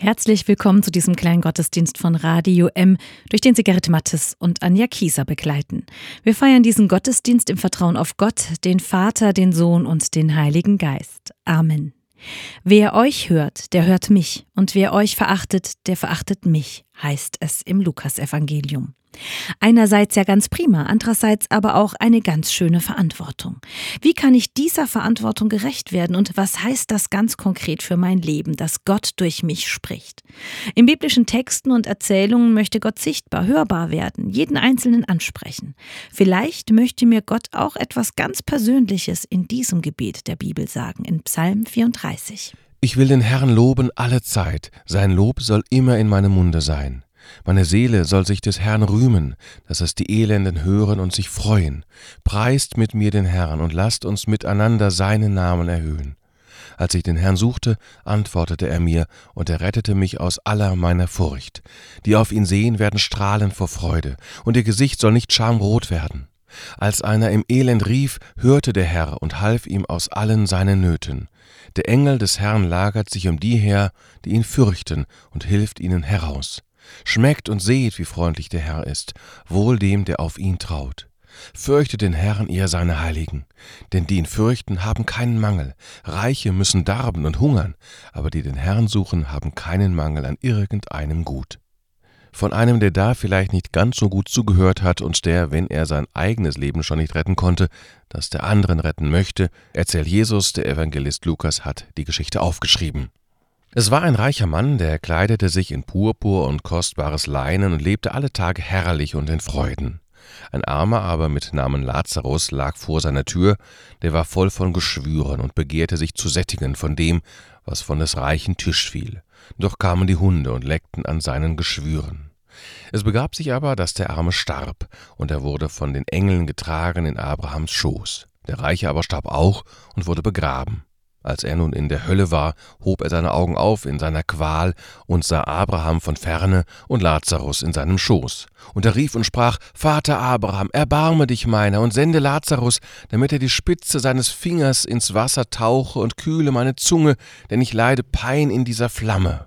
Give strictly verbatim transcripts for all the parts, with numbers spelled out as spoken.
Herzlich willkommen zu diesem kleinen Gottesdienst von Radio M, durch den Sie Gerrit Mattes und Anja Kieser begleiten. Wir feiern diesen Gottesdienst im Vertrauen auf Gott, den Vater, den Sohn und den Heiligen Geist. Amen. Wer euch hört, der hört mich, und wer euch verachtet, der verachtet mich, heißt es im Lukasevangelium. Einerseits ja ganz prima, andererseits aber auch eine ganz schöne Verantwortung. Wie kann ich dieser Verantwortung gerecht werden und was heißt das ganz konkret für mein Leben, dass Gott durch mich spricht? In biblischen Texten und Erzählungen möchte Gott sichtbar, hörbar werden, jeden Einzelnen ansprechen. Vielleicht möchte mir Gott auch etwas ganz Persönliches in diesem Gebet der Bibel sagen, in Psalm vierunddreißig. Ich will den Herrn loben alle Zeit, sein Lob soll immer in meinem Munde sein. Meine Seele soll sich des Herrn rühmen, dass es die Elenden hören und sich freuen. Preist mit mir den Herrn und lasst uns miteinander seinen Namen erhöhen. Als ich den Herrn suchte, antwortete er mir, und er rettete mich aus aller meiner Furcht. Die auf ihn sehen, werden strahlen vor Freude, und ihr Gesicht soll nicht schamrot werden. Als einer im Elend rief, hörte der Herr und half ihm aus allen seinen Nöten. Der Engel des Herrn lagert sich um die her, die ihn fürchten, und hilft ihnen heraus. Schmeckt und seht, wie freundlich der Herr ist, wohl dem, der auf ihn traut. Fürchtet den Herrn, ihr seine Heiligen, denn die ihn fürchten, haben keinen Mangel. Reiche müssen darben und hungern, aber die den Herrn suchen, haben keinen Mangel an irgendeinem Gut. Von einem, der da vielleicht nicht ganz so gut zugehört hat und der, wenn er sein eigenes Leben schon nicht retten konnte, das der anderen retten möchte, erzählt Jesus, der Evangelist Lukas hat die Geschichte aufgeschrieben. Es war ein reicher Mann, der kleidete sich in Purpur und kostbares Leinen und lebte alle Tage herrlich und in Freuden. Ein Armer aber mit Namen Lazarus lag vor seiner Tür, der war voll von Geschwüren und begehrte sich zu sättigen von dem, was von des reichen Tisch fiel. Doch kamen die Hunde und leckten an seinen Geschwüren. Es begab sich aber, dass der Arme starb, und er wurde von den Engeln getragen in Abrahams Schoß. Der Reiche aber starb auch und wurde begraben. Als er nun in der Hölle war, hob er seine Augen auf in seiner Qual und sah Abraham von ferne und Lazarus in seinem Schoß. Und er rief und sprach: Vater Abraham, erbarme dich meiner und sende Lazarus, damit er die Spitze seines Fingers ins Wasser tauche und kühle meine Zunge, denn ich leide Pein in dieser Flamme.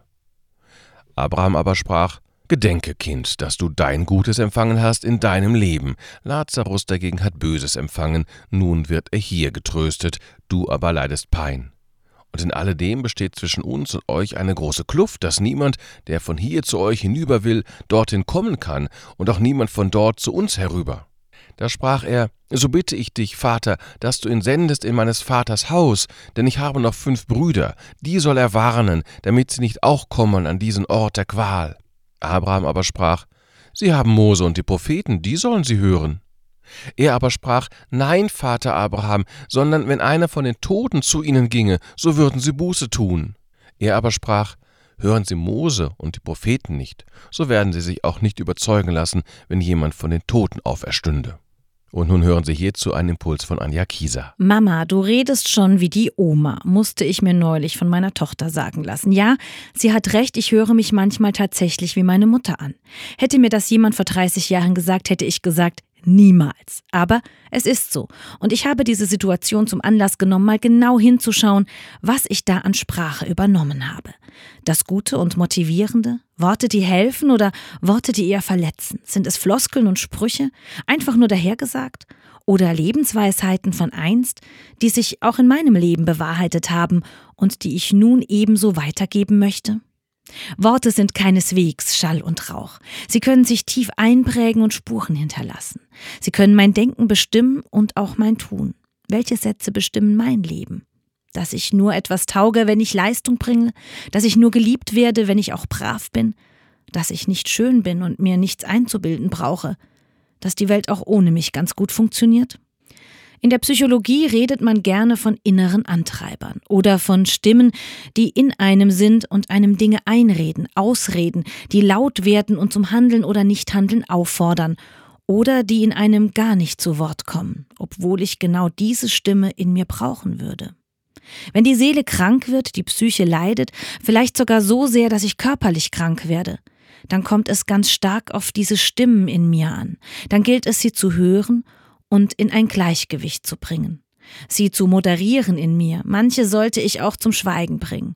Abraham aber sprach: Gedenke, Kind, dass du dein Gutes empfangen hast in deinem Leben. Lazarus dagegen hat Böses empfangen, nun wird er hier getröstet, du aber leidest Pein. Und in alledem besteht zwischen uns und euch eine große Kluft, dass niemand, der von hier zu euch hinüber will, dorthin kommen kann, und auch niemand von dort zu uns herüber. Da sprach er: So bitte ich dich, Vater, dass du ihn sendest in meines Vaters Haus, denn ich habe noch fünf Brüder, die soll er warnen, damit sie nicht auch kommen an diesen Ort der Qual. Abraham aber sprach: Sie haben Mose und die Propheten, die sollen sie hören. Er aber sprach: Nein, Vater Abraham, sondern wenn einer von den Toten zu ihnen ginge, so würden sie Buße tun. Er aber sprach: Hören Sie Mose und die Propheten nicht, so werden sie sich auch nicht überzeugen lassen, wenn jemand von den Toten auferstünde. Und nun hören Sie hierzu einen Impuls von Anja Kieser. Mama, du redest schon wie die Oma, musste ich mir neulich von meiner Tochter sagen lassen. Ja, sie hat recht, ich höre mich manchmal tatsächlich wie meine Mutter an. Hätte mir das jemand vor dreißig Jahren gesagt, hätte ich gesagt, niemals. Aber es ist so. Und ich habe diese Situation zum Anlass genommen, mal genau hinzuschauen, was ich da an Sprache übernommen habe. Das Gute und Motivierende? Worte, die helfen oder Worte, die eher verletzen? Sind es Floskeln und Sprüche? Einfach nur dahergesagt? Oder Lebensweisheiten von einst, die sich auch in meinem Leben bewahrheitet haben und die ich nun ebenso weitergeben möchte? Worte sind keineswegs Schall und Rauch. Sie können sich tief einprägen und Spuren hinterlassen. Sie können mein Denken bestimmen und auch mein Tun. Welche Sätze bestimmen mein Leben? Dass ich nur etwas tauge, wenn ich Leistung bringe, dass ich nur geliebt werde, wenn ich auch brav bin, dass ich nicht schön bin und mir nichts einzubilden brauche, dass die Welt auch ohne mich ganz gut funktioniert? In der Psychologie redet man gerne von inneren Antreibern oder von Stimmen, die in einem sind und einem Dinge einreden, ausreden, die laut werden und zum Handeln oder Nichthandeln auffordern oder die in einem gar nicht zu Wort kommen, obwohl ich genau diese Stimme in mir brauchen würde. Wenn die Seele krank wird, die Psyche leidet, vielleicht sogar so sehr, dass ich körperlich krank werde, dann kommt es ganz stark auf diese Stimmen in mir an. Dann gilt es, sie zu hören und in ein Gleichgewicht zu bringen. Sie zu moderieren in mir, manche sollte ich auch zum Schweigen bringen.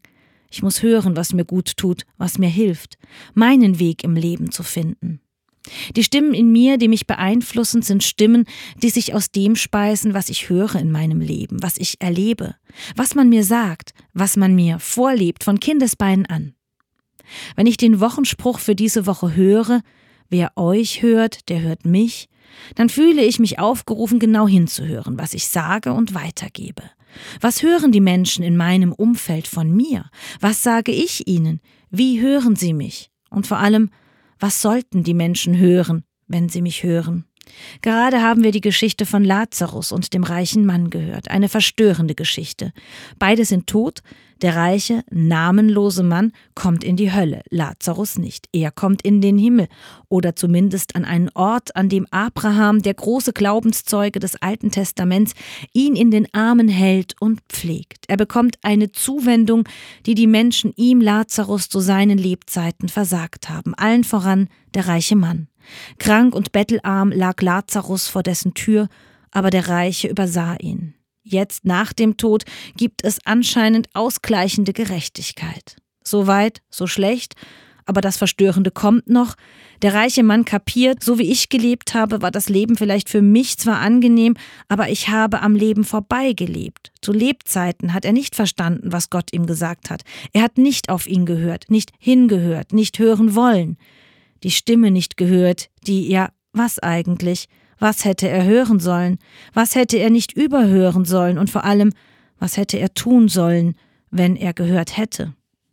Ich muss hören, was mir gut tut, was mir hilft, meinen Weg im Leben zu finden. Die Stimmen in mir, die mich beeinflussen, sind Stimmen, die sich aus dem speisen, was ich höre in meinem Leben, was ich erlebe, was man mir sagt, was man mir vorlebt von Kindesbeinen an. Wenn ich den Wochenspruch für diese Woche höre, wer euch hört, der hört mich, dann fühle ich mich aufgerufen, genau hinzuhören, was ich sage und weitergebe. Was hören die Menschen in meinem Umfeld von mir? Was sage ich ihnen? Wie hören sie mich? Und vor allem, was sollten die Menschen hören, wenn sie mich hören? Gerade haben wir die Geschichte von Lazarus und dem reichen Mann gehört, eine verstörende Geschichte. Beide sind tot, der reiche, namenlose Mann kommt in die Hölle, Lazarus nicht. Er kommt in den Himmel oder zumindest an einen Ort, an dem Abraham, der große Glaubenszeuge des Alten Testaments, ihn in den Armen hält und pflegt. Er bekommt eine Zuwendung, die die Menschen ihm, Lazarus, zu seinen Lebzeiten versagt haben, allen voran der reiche Mann. Krank und bettelarm lag Lazarus vor dessen Tür, aber der Reiche übersah ihn. Jetzt, nach dem Tod, gibt es anscheinend ausgleichende Gerechtigkeit. So weit, so schlecht, aber das Verstörende kommt noch. Der reiche Mann kapiert, so wie ich gelebt habe, war das Leben vielleicht für mich zwar angenehm, aber ich habe am Leben vorbeigelebt. Zu Lebzeiten hat er nicht verstanden, was Gott ihm gesagt hat. Er hat nicht auf ihn gehört, nicht hingehört, nicht hören wollen. Die Stimme nicht gehört, die, ja, was eigentlich? Was hätte er hören sollen? Was hätte er nicht überhören sollen? Und vor allem, was hätte er tun sollen, wenn er gehört hätte?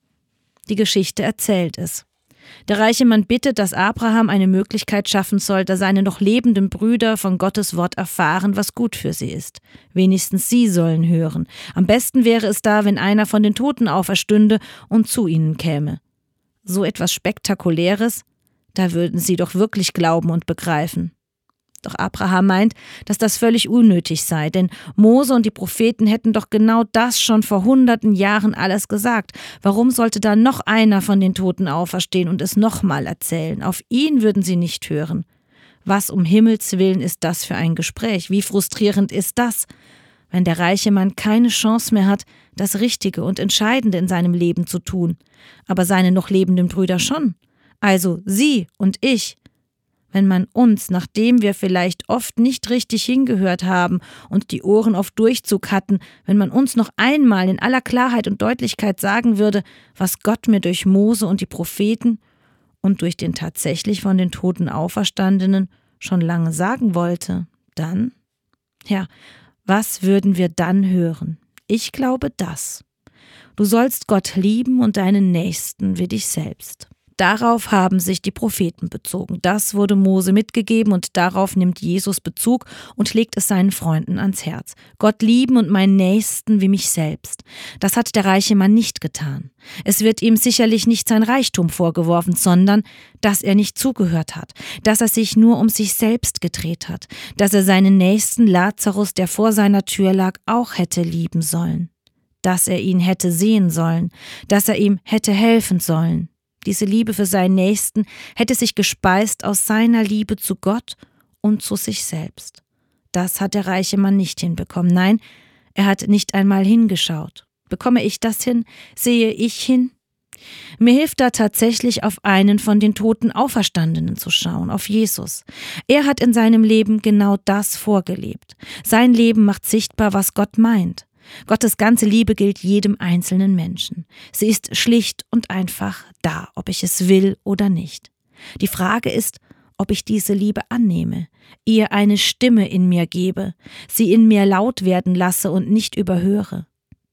Die Geschichte erzählt es. Der reiche Mann bittet, dass Abraham eine Möglichkeit schaffen soll, dass seine noch lebenden Brüder von Gottes Wort erfahren, was gut für sie ist. Wenigstens sie sollen hören. Am besten wäre es da, wenn einer von den Toten auferstünde und zu ihnen käme. So etwas Spektakuläres, da würden sie doch wirklich glauben und begreifen. Doch Abraham meint, dass das völlig unnötig sei, denn Mose und die Propheten hätten doch genau das schon vor hunderten Jahren alles gesagt. Warum sollte da noch einer von den Toten auferstehen und es nochmal erzählen? Auf ihn würden sie nicht hören. Was um Himmels willen ist das für ein Gespräch? Wie frustrierend ist das, wenn der reiche Mann keine Chance mehr hat, das Richtige und Entscheidende in seinem Leben zu tun, aber seine noch lebenden Brüder schon? Also sie und ich. Wenn man uns, nachdem wir vielleicht oft nicht richtig hingehört haben und die Ohren auf Durchzug hatten, wenn man uns noch einmal in aller Klarheit und Deutlichkeit sagen würde, was Gott mir durch Mose und die Propheten und durch den tatsächlich von den Toten Auferstandenen schon lange sagen wollte, dann, ja, was würden wir dann hören? Ich glaube das. Du sollst Gott lieben und deinen Nächsten wie dich selbst. Darauf haben sich die Propheten bezogen. Das wurde Mose mitgegeben und darauf nimmt Jesus Bezug und legt es seinen Freunden ans Herz. Gott lieben und meinen Nächsten wie mich selbst. Das hat der reiche Mann nicht getan. Es wird ihm sicherlich nicht sein Reichtum vorgeworfen, sondern, dass er nicht zugehört hat, dass er sich nur um sich selbst gedreht hat, dass er seinen Nächsten Lazarus, der vor seiner Tür lag, auch hätte lieben sollen, dass er ihn hätte sehen sollen, dass er ihm hätte helfen sollen. Diese Liebe für seinen Nächsten hätte sich gespeist aus seiner Liebe zu Gott und zu sich selbst. Das hat der reiche Mann nicht hinbekommen. Nein, er hat nicht einmal hingeschaut. Bekomme ich das hin? Sehe ich hin? Mir hilft da tatsächlich, auf einen von den Toten Auferstandenen zu schauen, auf Jesus. Er hat in seinem Leben genau das vorgelebt. Sein Leben macht sichtbar, was Gott meint. Gottes ganze Liebe gilt jedem einzelnen Menschen. Sie ist schlicht und einfach da, ob ich es will oder nicht. Die Frage ist, ob ich diese Liebe annehme, ihr eine Stimme in mir gebe, sie in mir laut werden lasse und nicht überhöre.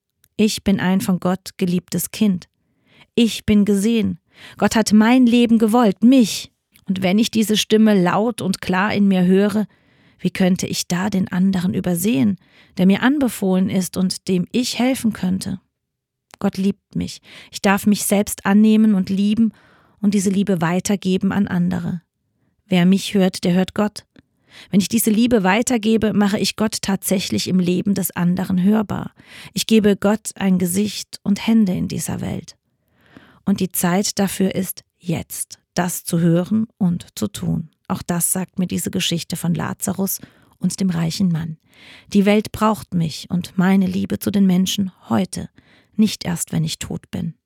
Ich bin ein von Gott geliebtes Kind. Ich bin gesehen. Gott hat mein Leben gewollt, mich. Und wenn ich diese Stimme laut und klar in mir höre, wie könnte ich da den anderen übersehen, der mir anbefohlen ist und dem ich helfen könnte? Gott liebt mich. Ich darf mich selbst annehmen und lieben und diese Liebe weitergeben an andere. Wer mich hört, der hört Gott. Wenn ich diese Liebe weitergebe, mache ich Gott tatsächlich im Leben des anderen hörbar. Ich gebe Gott ein Gesicht und Hände in dieser Welt. Und die Zeit dafür ist jetzt, das zu hören und zu tun. Auch das sagt mir diese Geschichte von Lazarus und dem reichen Mann. Die Welt braucht mich und meine Liebe zu den Menschen heute, nicht erst, wenn ich tot bin.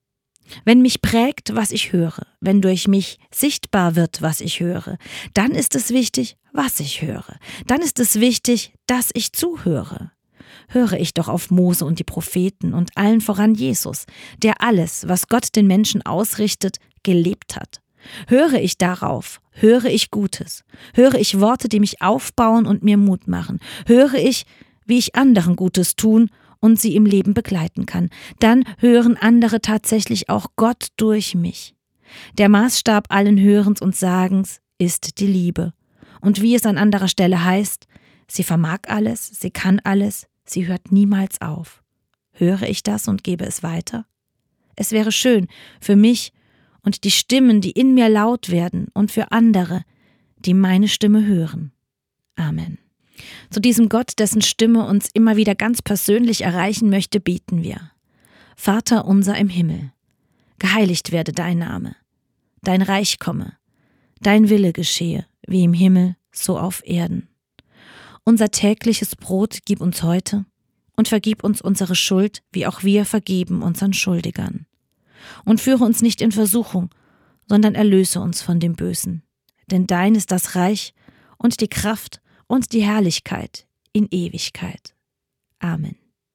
Wenn mich prägt, was ich höre, wenn durch mich sichtbar wird, was ich höre, dann ist es wichtig, was ich höre. Dann ist es wichtig, dass ich zuhöre. Höre ich doch auf Mose und die Propheten und allen voran Jesus, der alles, was Gott den Menschen ausrichtet, gelebt hat. Höre ich darauf, höre ich Gutes, höre ich Worte, die mich aufbauen und mir Mut machen, höre ich, wie ich anderen Gutes tun und sie im Leben begleiten kann, dann hören andere tatsächlich auch Gott durch mich. Der Maßstab allen Hörens und Sagens ist die Liebe. Und wie es an anderer Stelle heißt, sie vermag alles, sie kann alles, sie hört niemals auf. Höre ich das und gebe es weiter? Es wäre schön für mich und die Stimmen, die in mir laut werden, und für andere, die meine Stimme hören. Amen. Zu diesem Gott, dessen Stimme uns immer wieder ganz persönlich erreichen möchte, beten wir. Vater unser im Himmel, geheiligt werde dein Name, dein Reich komme, dein Wille geschehe, wie im Himmel, so auf Erden. Unser tägliches Brot gib uns heute und vergib uns unsere Schuld, wie auch wir vergeben unseren Schuldigern. Und führe uns nicht in Versuchung, sondern erlöse uns von dem Bösen. Denn dein ist das Reich und die Kraft und die Herrlichkeit in Ewigkeit. Amen.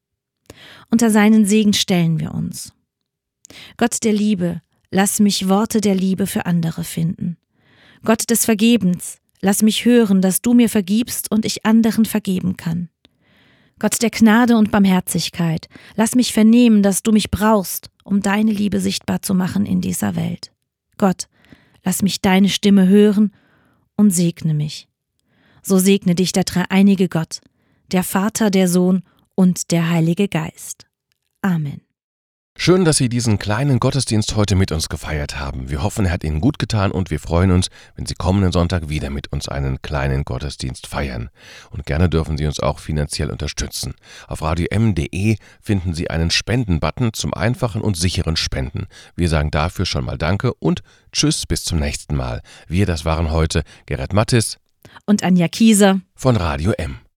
Unter seinen Segen stellen wir uns. Gott der Liebe, lass mich Worte der Liebe für andere finden. Gott des Vergebens, lass mich hören, dass du mir vergibst und ich anderen vergeben kann. Gott der Gnade und Barmherzigkeit, lass mich vernehmen, dass du mich brauchst, um deine Liebe sichtbar zu machen in dieser Welt. Gott, lass mich deine Stimme hören und segne mich. So segne dich der dreieinige Gott, der Vater, der Sohn und der Heilige Geist. Amen. Schön, dass Sie diesen kleinen Gottesdienst heute mit uns gefeiert haben. Wir hoffen, er hat Ihnen gut getan und wir freuen uns, wenn Sie kommenden Sonntag wieder mit uns einen kleinen Gottesdienst feiern. Und gerne dürfen Sie uns auch finanziell unterstützen. Auf radio m punkt de finden Sie einen Spenden-Button zum einfachen und sicheren Spenden. Wir sagen dafür schon mal Danke und Tschüss, bis zum nächsten Mal. Wir, das waren heute Gerrit Mattis und Anja Kieser von Radio M.